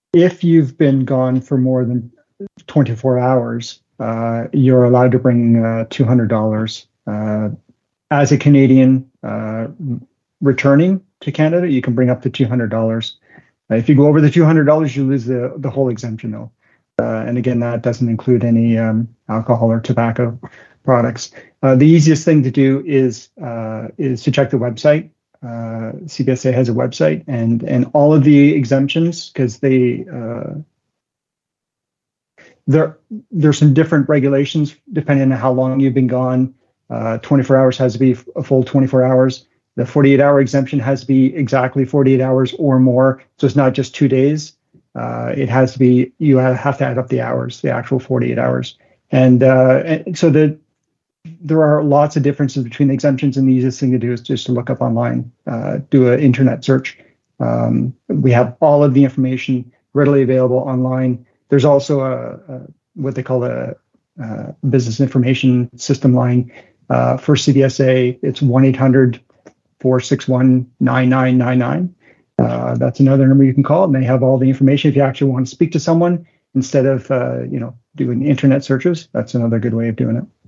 If you've been gone for more than 24 hours, you're allowed to bring $200. As a Canadian returning to Canada, you can bring up to $200. If you go over the $200, you lose the whole exemption, though. And again, that doesn't include any alcohol or tobacco products. The easiest thing to do is to check the website. CBSA has a website, and all of the exemptions, because there's some different regulations depending on how long you've been gone. 24 hours has to be a full 24 hours. The 48-hour exemption has to be exactly 48 hours or more. So it's not just 2 days. It has to be, you have to add up the hours, the actual 48 hours. And so there are lots of differences between the exemptions, and the easiest thing to do is just to look up online, do an internet search. We have all of the information readily available online. There's also what they call a business information system line for CBSA. It's 1-800-461-9999. That's another number you can call, and they have all the information. If you actually want to speak to someone instead of doing internet searches, that's another good way of doing it.